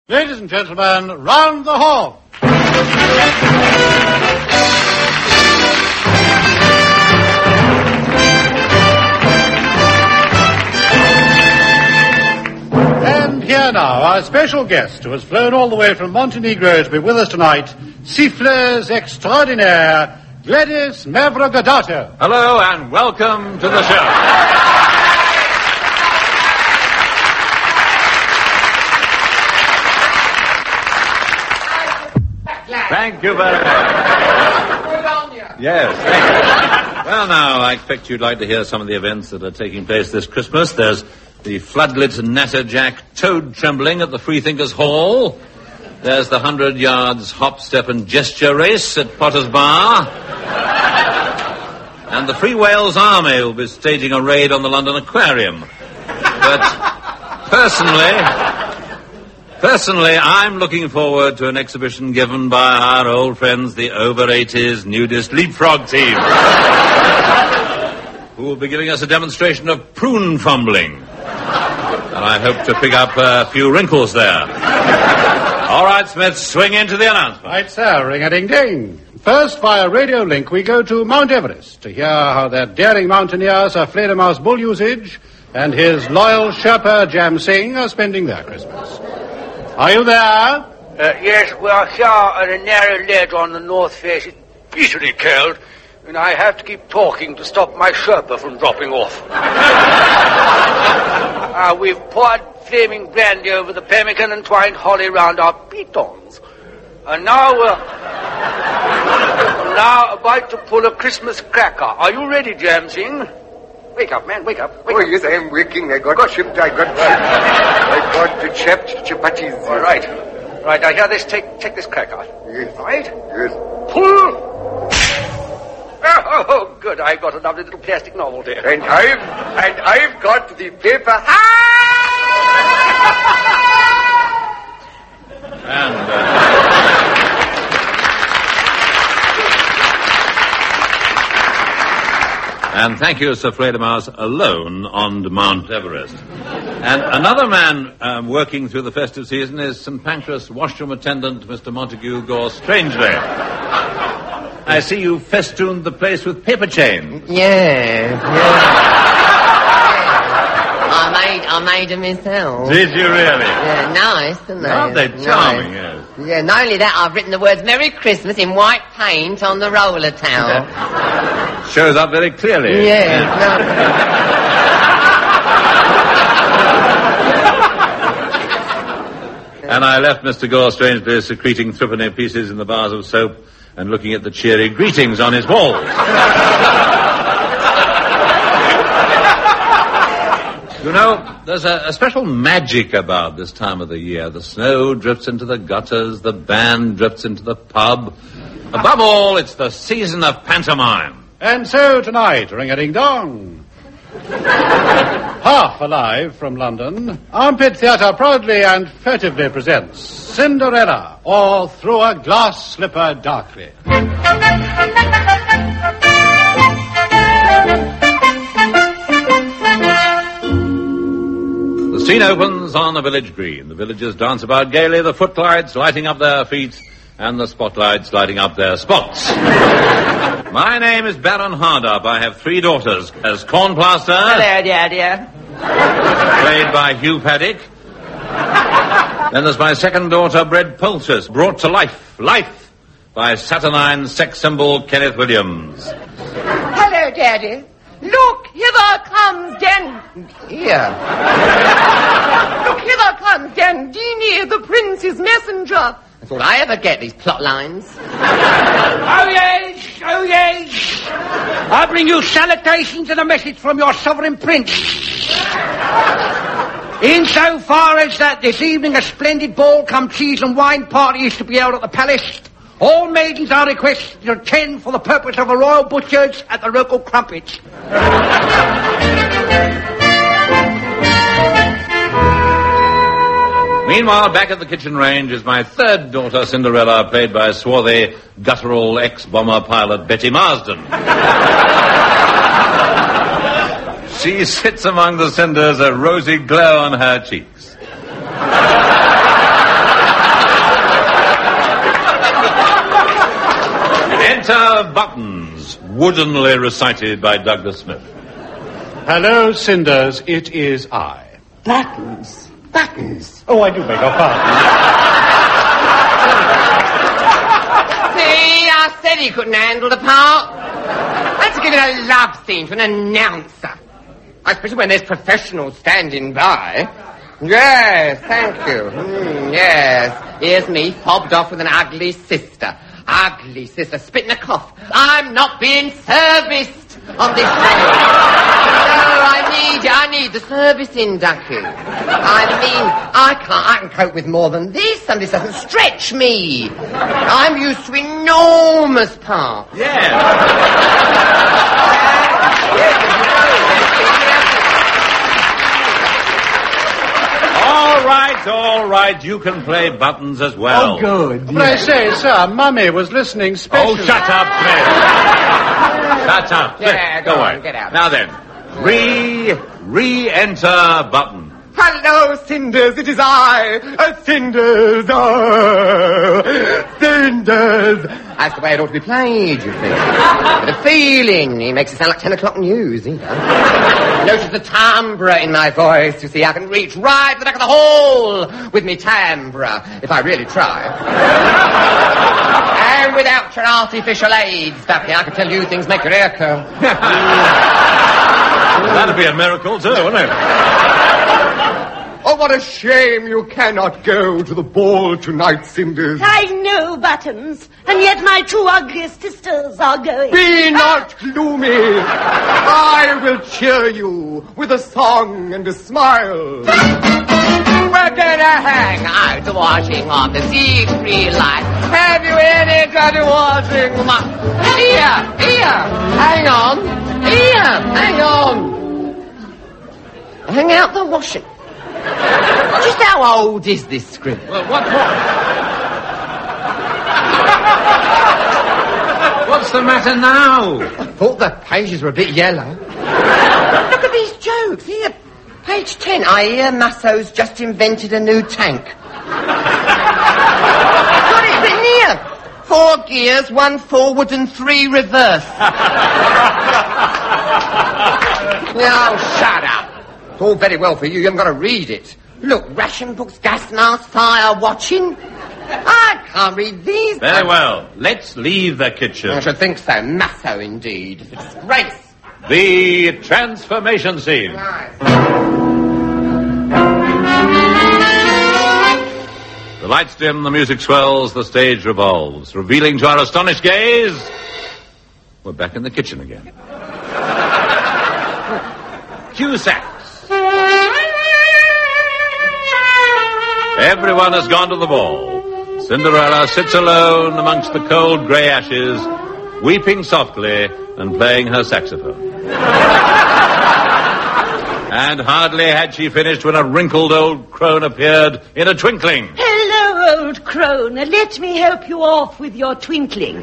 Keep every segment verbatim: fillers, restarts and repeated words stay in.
Ladies and gentlemen, round the hall. And here now, our special guest, who has flown all the way from Montenegro to be with us tonight, Siffleuse Extraordinaire, Gladys Mavrocordato. Hello, and welcome to the show. Thank you very much. Yes, thank you. Well, now, I expect you'd like to hear some of the events that are taking place this Christmas. There's the floodlit Natterjack toad trembling at the Freethinkers Hall. There's the hundred yards hop, step and gesture race at Potter's Bar. And the Free Wales Army will be staging a raid on the London Aquarium. But personally... Personally, I'm looking forward to an exhibition given by our old friends, the over eighties nudist leapfrog team, who will be giving us a demonstration of prune fumbling. And I hope to pick up a few wrinkles there. All right, Smith, swing into the announcement. Right, sir, ring-a-ding-ding. First, via radio link, we go to Mount Everest to hear how that daring mountaineer, Sir Fledermaus Bull Usage, and his loyal Sherpa Jam Singh are spending their Christmas. Are you there? Uh, yes, we are here at a narrow ledge on the north face. It's bitterly cold, and I have to keep talking to stop my Sherpa from dropping off. uh, we've poured flaming brandy over the pemmican and twined holly round our pitons. And now we're now about to pull a Christmas cracker. Are you ready, Jam Singh? Wake up, man, wake up. Wake oh, up. yes, I am waking. I got chipped, I got chipped. I got the chapped chapatis. All right. Right, now here, this, take, take this cracker. Yes. All right? Yes. Pull! Oh, oh, good, I've got a lovely little plastic novelty. And I've, and I've got the paper. And, uh... And thank you, Sir Fledermaus, alone on Mount Everest. And another man um, working through the festive season is Saint Pancras washroom attendant, Mister Montague Gore Strangely. I see you festooned the place with paper chains. Yeah, yeah. I made, I made them myself. Did you really? Yeah, nice, isn't they? Aren't they charming, nice. yes. Yeah, not only that, I've written the words Merry Christmas in white paint on the roller towel. Shows up very clearly. Yeah, no. And I left Mister Gore Strangely secreting threepenny pieces in the bars of soap and looking at the cheery greetings on his walls. You know, there's a, a special magic about this time of the year. The snow drifts into the gutters, the band drifts into the pub. Above all, it's the season of pantomime. And so tonight, ring-a-ding-dong. Half alive from London, Armpit Theatre proudly and furtively presents Cinderella, or Through a Glass Slipper Darkly. The scene opens on a village green. The villagers dance about gaily, the footlights lighting up their feet, and the spotlights lighting up their spots. My name is Baron Hardup. I have three daughters. As Cornplaster... Hello, Daddy. Played by Hugh Paddick. Then there's my second daughter, Bread Poultice, brought to life, life, by saturnine sex symbol Kenneth Williams. Hello, Daddy. Look, hither comes Dan... Here. Look, hither comes Dandini, the prince's messenger. That's all I ever get, these plot lines. Oh, yes, oh, yes. I bring you salutations and a message from your sovereign prince. Insofar as that this evening a splendid ball come cheese and wine party is to be held at the palace, all maidens are requested to attend for the purpose of a royal butchers at the local crumpets. Meanwhile, back at the kitchen range is my third daughter, Cinderella, played by swarthy, guttural ex-bomber pilot Betty Marsden. She sits among the cinders, a rosy glow on her cheeks. of Buttons, woodenly recited by Douglas Smith. Hello, Cinders, it is I. Buttons. Buttons. Oh, I do beg your pardon. See, I said he couldn't handle the part. Let's give it a love scene to an announcer. Especially when there's professionals standing by. Yes, thank you. Mm, yes. Here's me, fobbed off with an ugly sister. Ugly sister, spitting a cough. I'm not being serviced on this show. No, I need you. I need the servicing, Ducky. I mean, I can't, I can cope with more than this, and this doesn't stretch me. I'm used to enormous parts. Yeah. All right, all right, you can play Buttons as well. Oh, good. But I say, sir, Mummy was listening specially. Oh, shut up, Cliff. Shut up. Cliff, Yeah, go go on, away. get out. Now then, re, re-enter Button. Hello, Cinders, it is I, uh, Cinders, oh, Cinders. That's the way it ought to be played, you think. With a feeling. He makes it sound like ten o'clock news, he does. Notice the timbre in my voice, you see. I can reach right to the back of the hall with me timbre, if I really try. And without your artificial aids, Ducky, I can tell you things make your ear curl. That'd be a miracle, too, wouldn't it? Oh, what a shame you cannot go to the ball tonight, Cinders. I know, Buttons, and yet my two ugliest sisters are going. Be not gloomy. I will cheer you with a song and a smile. We're gonna hang out watching on the sea tree light. Have you any trouble watching my... Here, here, hang on. Here, hang on. Hang out the washing. Just how old is this script? Well, what, what? What's the matter now? I thought the pages were a bit yellow. Look at these jokes. Here, page ten. I hear Masso's just invented a new tank. Got it written here. Four gears, one forward and three reverse. Oh, shut up. It's all very well for you. You haven't got to read it. Look, ration books, gas masks, fire watching. I can't read these. Very well. Let's leave the kitchen. I should think so. Masso, indeed. It's a disgrace. The transformation scene. Nice. The lights dim, the music swells, the stage revolves, revealing to our astonished gaze, we're back in the kitchen again. Cue sax. Everyone has gone to the ball. Cinderella sits alone amongst the cold grey ashes, weeping softly and playing her saxophone. And hardly had she finished when a wrinkled old crone appeared in a twinkling. Hello, old crone. Let me help you off with your twinkling.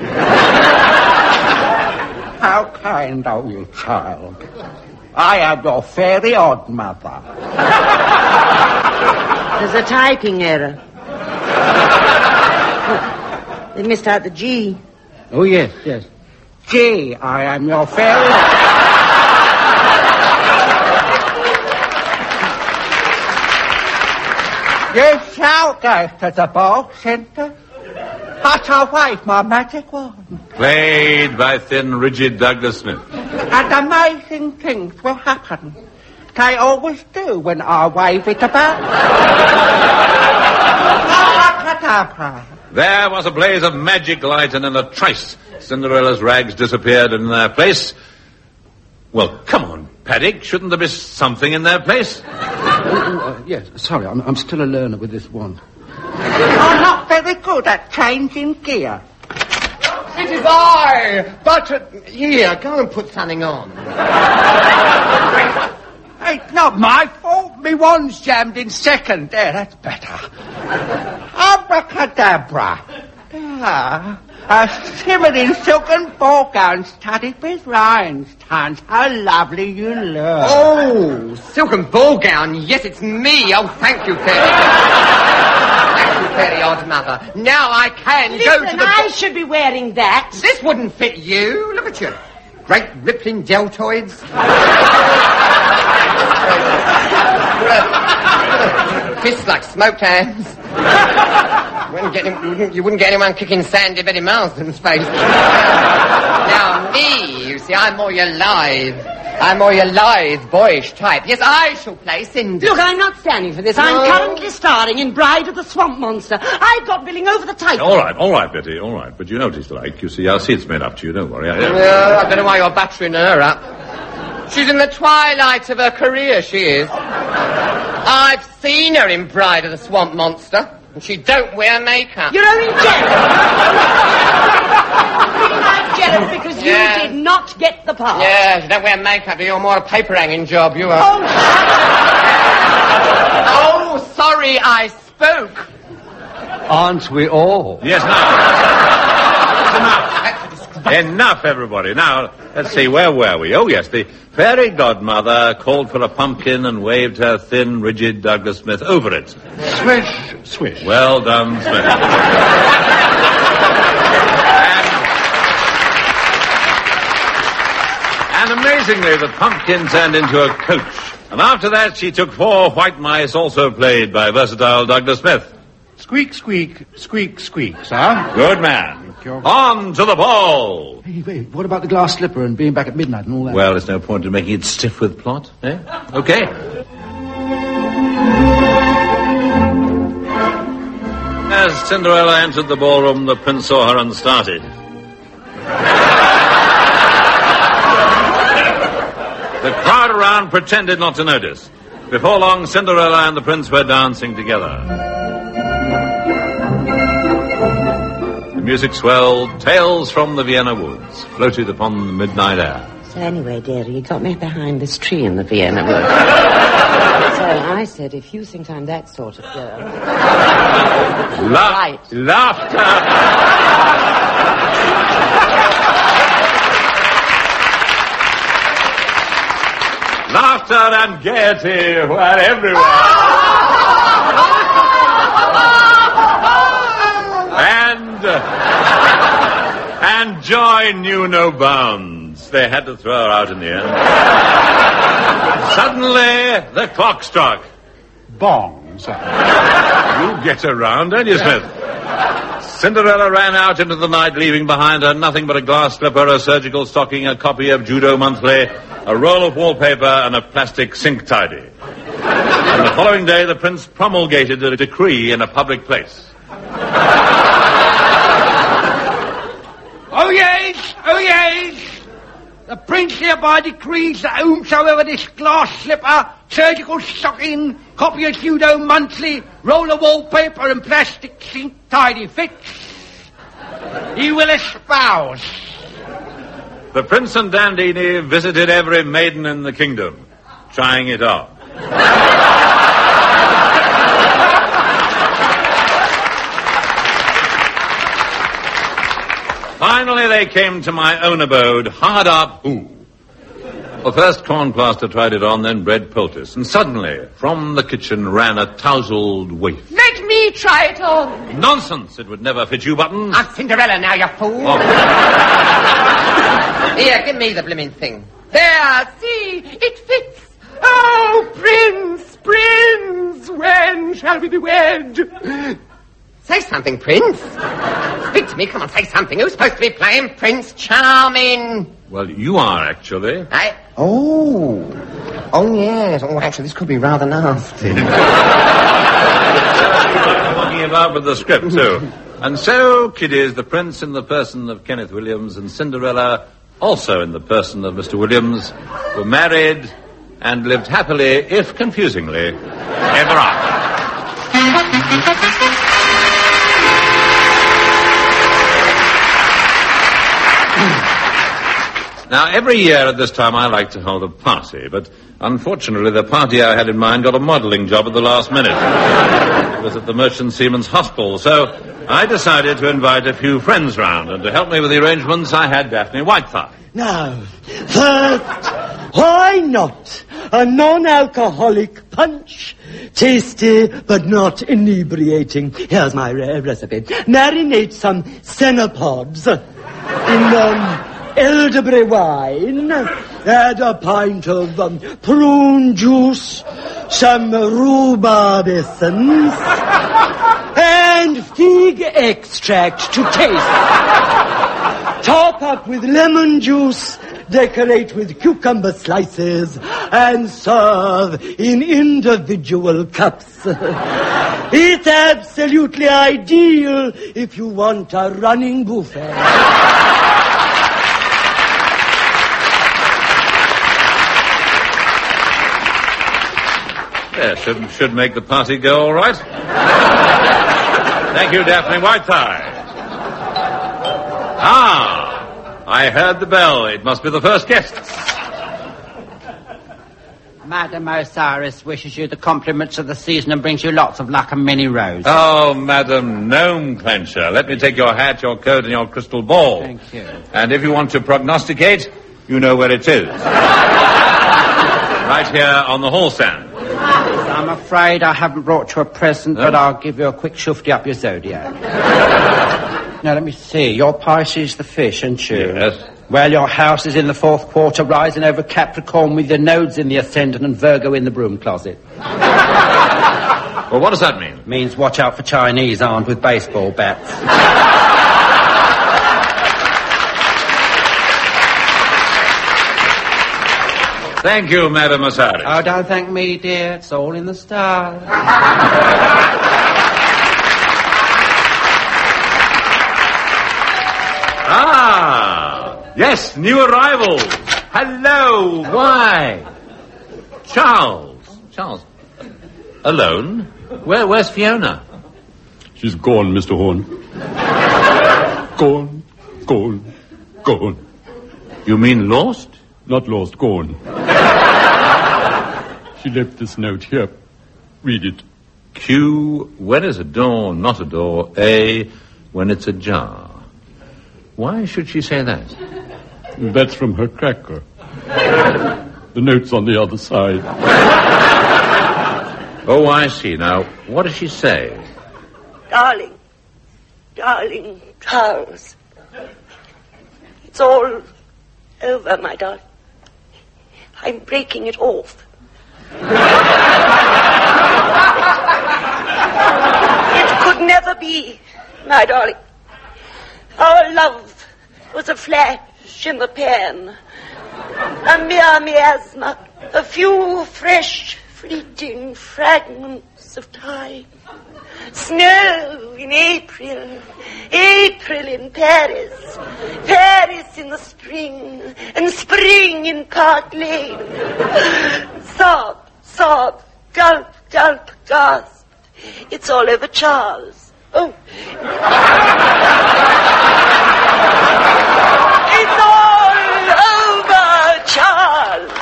How kind of you, child. I am your fairy odd mother. There's a typing error. Oh, they missed out the G. Oh, yes, yes. Gee, I am your fairy odd... You shall go to the ball, Cinder. I shall wave my magic wand. Played by thin, rigid Douglas Smith. And amazing things will happen. They always do when I wave it about. Abracadabra. There was a blaze of magic light, and in a trice, Cinderella's rags disappeared in their place. Well, come on, Paddock. Shouldn't there be something in their place? Oh, uh, yes, sorry, I'm, I'm still a learner with this wand. I'm not very good at changing gear. It is I, but... Uh, here, go and put something on. It's not my fault. Me wand's jammed in second. There, that's better. Abracadabra. There. A shimmering silken ball gown studded with rhinestones. How lovely you look. Oh, silken ball gown. Yes, it's me. Oh, thank you, Teddy. Thank you fairy godmother. Now I can Listen, go to the... I should be wearing that. This wouldn't fit you. Look at you. Great rippling deltoids. Fists like smoked hands. You wouldn't, get him, you, wouldn't, you wouldn't get anyone kicking Sandy Betty Marsden's face. Now, me, you see, I'm more your lithe. I'm more your lithe, boyish type. Yes, I shall play Cindy. Look, I'm not standing for this. No. I'm currently starring in Bride of the Swamp Monster. I've got billing over the title. All right, all right, Betty, all right. But you know what he's like. You see, our seat's made up to you, don't worry. I, No, I don't know why you're buttering her up. She's in the twilight of her career, she is. I've seen her in Bride of the Swamp Monster, and she don't wear makeup. You're only jealous. I'm jealous because you Yeah. did not get the part. Yeah, she don't wear makeup. You're more a paper hanging job, you are. Oh, Oh, sorry, I spoke. Aren't we all? Yes, now. Enough. Enough, everybody. Now, let's see, where were we? Oh, yes, the fairy godmother called for a pumpkin and waved her thin, rigid Douglas Smith over it. Swish, swish. Well done, Smith. and, and amazingly, the pumpkin turned into a coach. And after that, she took four white mice, also played by versatile Douglas Smith. Squeak, squeak, squeak, squeak, sir. Good man. you. On to the ball. Hey, wait, what about the glass slipper and being back at midnight and all that? Well, there's no point in making it stiff with plot, eh? Okay. As Cinderella entered the ballroom, the prince saw her and started. The crowd around pretended not to notice. Before long, Cinderella and the prince were dancing together. The music swelled, tales from the Vienna woods floated upon the midnight air. So anyway, dearie, you got me behind this tree in the Vienna woods. So I said, if you think I'm that sort of girl... La- right. Laughter! Laughter and gaiety were everywhere. and, and joy knew no bounds. They had to throw her out in the end. Suddenly, the clock struck. Bong, sir. You get around, don't you, Smith? Cinderella ran out into the night, leaving behind her nothing but a glass slipper, a surgical stocking, a copy of Judo Monthly, a roll of wallpaper, and a plastic sink tidy. And the following day, the prince promulgated a decree in a public place. Oh, yes, oh, yes. The prince hereby decrees that whomsoever this glass slipper, surgical stocking, copy of Judo Monthly, roll of wallpaper and plastic sink tidy fits, he will espouse. The prince and Dandini visited every maiden in the kingdom, trying it on. Finally, they came to my own abode, hard up who. Well, first Corn Plaster tried it on, then Bread Poultice, and suddenly, from the kitchen ran a tousled waif. Let me try it on. Nonsense! It would never fit you, Buttons. I'm Cinderella now, you fool. Oh. Here, give me the blimmin' thing. There, see, it fits. Oh, Prince, Prince, when shall we be wed? Say something, Prince. Speak to me, come on, say something. Who's supposed to be playing Prince Charming? Well, you are, actually. I... Oh. Oh, yes. Oh, actually, this could be rather nasty. Talking about with the script, too. And so, kiddies, the prince in the person of Kenneth Williams and Cinderella, also in the person of Mister Williams, were married and lived happily, if confusingly, ever after. Now, every year at this time I like to hold a party, but unfortunately the party I had in mind got a modelling job at the last minute. It was at the Merchant Seamen's Hospital, so I decided to invite a few friends round, and to help me with the arrangements I had Daphne Whitethigh. Now, first, Why not? A non-alcoholic punch. Tasty, but not inebriating. Here's my re- recipe. Marinate some cenopods in um, elderberry wine. Add a pint of um, prune juice, some rhubarb essence, and fig extract to taste. Top up with lemon juice, decorate with cucumber slices, and serve in individual cups. It's absolutely ideal if you want a running buffet. Yeah, should, should make the party go all right. Thank you, Daphne Whiteside. Ah, I heard the bell. It must be the first guests. Madam Osiris wishes you the compliments of the season and brings you lots of luck and many roses. Oh, Madam Gnome Clencher, let me take your hat, your coat, and your crystal ball. Thank you. And if you want to prognosticate, you know where it is. Right here on the hall stand. I'm afraid I haven't brought you a present, no? But I'll give you a quick shufty up your zodiac. Now, let me see. Your Pisces the fish, aren't you? Yes. Well, your house is in the fourth quarter, rising over Capricorn with your nodes in the ascendant and Virgo in the broom closet. Well, what does that mean? It means watch out for Chinese armed with baseball bats. Thank you, Madam Osiris. Oh, don't thank me, dear. It's all in the stars. Ah, yes, new arrivals. Hello. Why? Charles. Charles. Alone? Where? Where's Fiona? She's gone, Mister Horn. Gone, gone, gone. You mean lost? Not lost, gone. She left this note here. Read it. Q, when is a door not a door? A, when it's ajar. Why should she say that? That's from her cracker. The note's on the other side. Oh, I see. Now, what does she say? Darling, darling Charles, it's all over, my darling. I'm breaking it off. It could never be, my darling. Our love was a flash in the pan, a mere miasma, a few fresh, fleeting fragments of time. Snow in April, April in Paris, Paris in the spring, and spring in Park Lane. Sob, sob, gulp, gulp, gasp. It's all over Charles. Oh. It's all over Charles.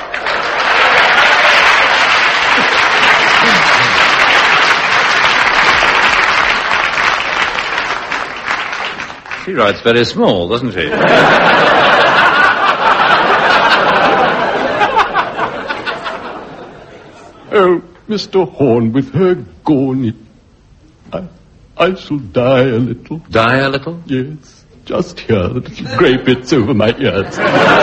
She writes very small, doesn't she? Oh, Mister Horn, with her gone, it, I, I shall die a little. Die a little? Yes, just here, the little grey bits over my ears.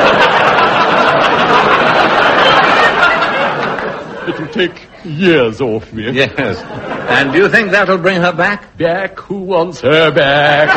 It'll take years off me. Yes. And do you think that'll bring her back? Back? Who wants her back?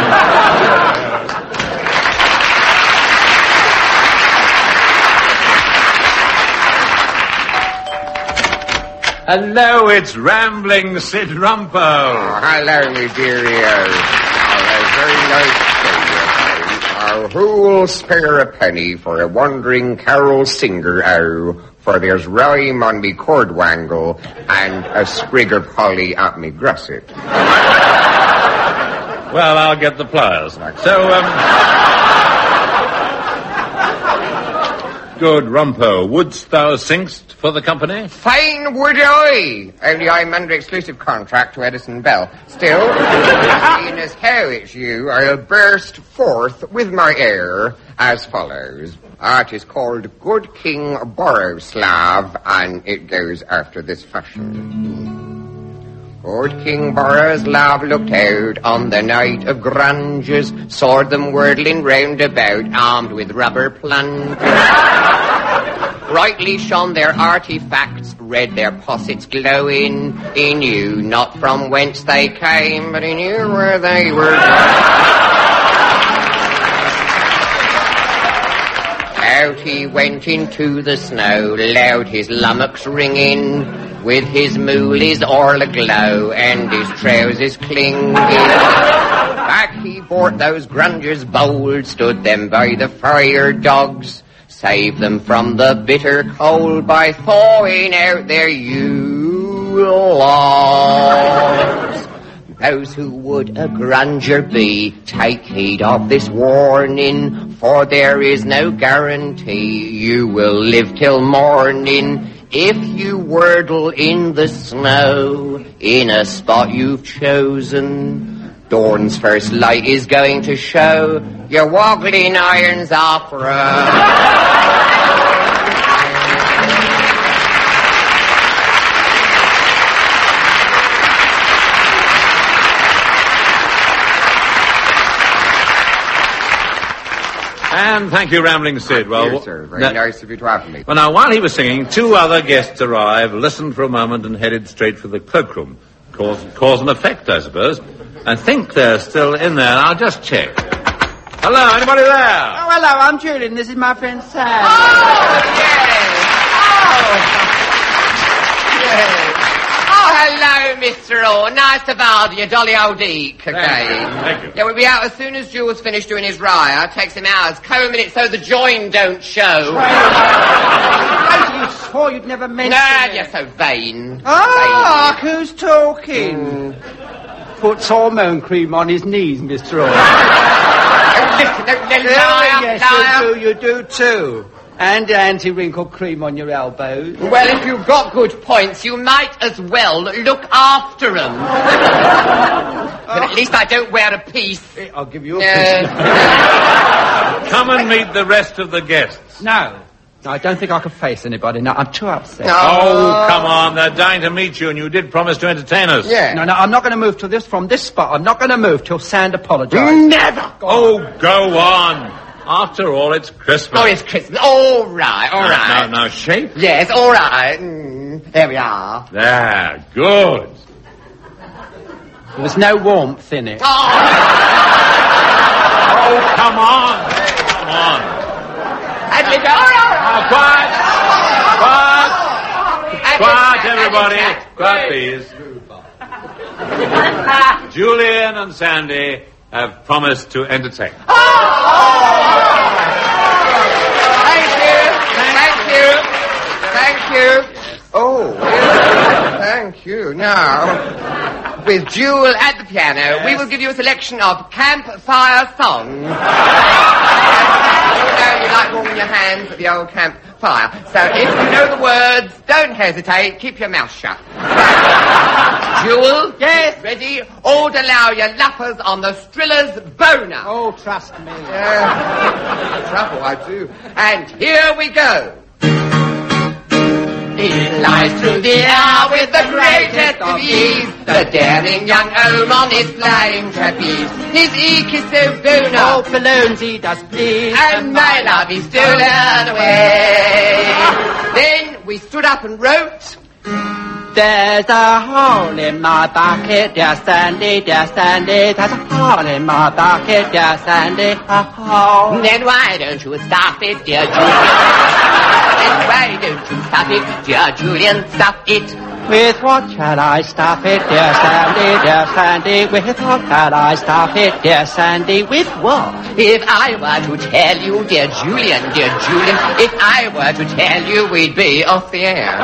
Hello, it's Rambling Sid Rumpo. Oh, hello, me dearie. Oh, very nice to see you. Uh, who will spare a penny for a wandering carol singer, oh, for there's rhyme on me cordwangle and a sprig of holly at me gusset. Well, I'll get the pliers. So, um... good, Rumpo. Wouldst thou singst for the company? Fine would I. Only I'm under exclusive contract to Edison Bell. Still, being a as how it's you, I'll burst forth with my air as follows. It is called Good King Borislav, and it goes after this fashion. Good King Borislav looked out on the night of granges, saw them whirling round about, armed with rubber plungers. Brightly shone their artifacts, read their possets glowing. He knew not from whence they came, but he knew where they were going. Out he went into the snow, loud his lummocks ringing, with his moolies all aglow, and his trousers clinging. Back he brought those grungers bold, stood them by the fire dogs, saved them from the bitter cold by thawing out their Yule logs. Those who would a grunger be, take heed of this warning, for there is no guarantee you will live till morning if you wordle in the snow in a spot you've chosen. Dawn's first light is going to show your woggling irons are frozen. And thank you, Rambling Sid. Well, Dear sir, very now, nice of you to have me. Well, now, while he was singing, two other guests arrived, listened for a moment, and headed straight for the cloakroom. Cause, cause and effect, I suppose. I think they're still in there. I'll just check. Hello, anybody there? Oh, hello, I'm Julian. This is my friend Sam. Oh, yes. Oh. Yes. Oh, hello, Mister Orr. Nice to bother you, Dolly O'Deek again. Thank you. Thank you. Yeah, we'll be out as soon as Jules finished doing his raya. Takes him hours combing it so the join don't show. You swore you'd never mention Nah, it. you're so vain. Ah, who's talking? Mm. Puts hormone cream on his knees, Mister Orr. Listen, don't let him lie, Yes, lie. you do, you do too. And anti-wrinkle cream on your elbows. Well, if you've got good points, you might as well look after them. But at least I don't wear a piece. I'll give you a No. piece. Come and meet the rest of the guests. No. No, I don't think I can face anybody. No, I'm too upset. No. Oh, come on. They're dying to meet you, and you did promise to entertain us. Yeah. No, no, I'm not going to move to this from this spot. I'm not going to move till Sand apologises. Never. Oh, go on. After all, it's Christmas. Oh, it's Christmas. All right, all Now, right. now, now, shape. Yes, all right. Mm, there we are. There, good. There's no warmth in it. Oh, Oh, come on. Come on. and we go. All right, all Oh, right. quiet. Quiet. Quiet, everybody. Quiet, please. Julian and Sandy have promised to entertain. Thank you. Thank you. Thank you. Oh, thank you. Now, With Jewel at the piano, we will give you a selection of campfire songs. You know, you like warming your hands at the old campfire. So if you know the words, don't hesitate. Keep your mouth shut. Jewel? Yes? Ready? All allow your lappers on the Striller's boner. Oh, trust me. Uh, trouble, I do. And here we go. He flies through the air with the greatest of ease, the daring young old on his flying trapeze. His eek is so boner, Oh, balloons he does please. and my love is stolen away. Then we stood up and wrote, There's a hole in my bucket, dear Sandy, dear Sandy. There's a hole in my bucket, dear Sandy, a hole. then why don't you stop it, dear Julian? Then why don't you stop it, dear Julian, stop it? With what shall I stop it, dear Sandy, dear Sandy? With what shall I stop it, dear Sandy? With what? If I were to tell you, dear Julian, dear Julian, if I were to tell you, we'd be off the air.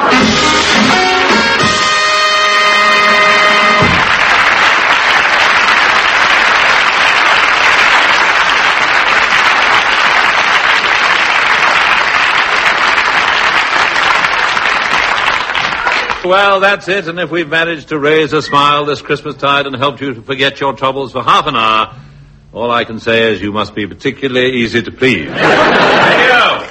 Well, that's it, and if we've managed to raise a smile this Christmastide and helped you to forget your troubles for half an hour, all I can say is you must be particularly easy to please. Thank you.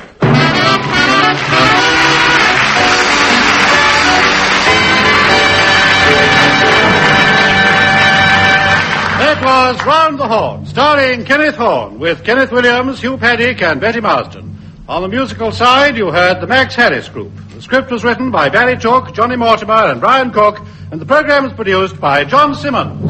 That was Round the Horn, starring Kenneth Horne, with Kenneth Williams, Hugh Paddick, and Betty Marsden. On the musical side, you heard the Max Harris Group. The script was written by Barry Took, Johnny Mortimer, and Brian Cook, and the program was produced by John Simmons.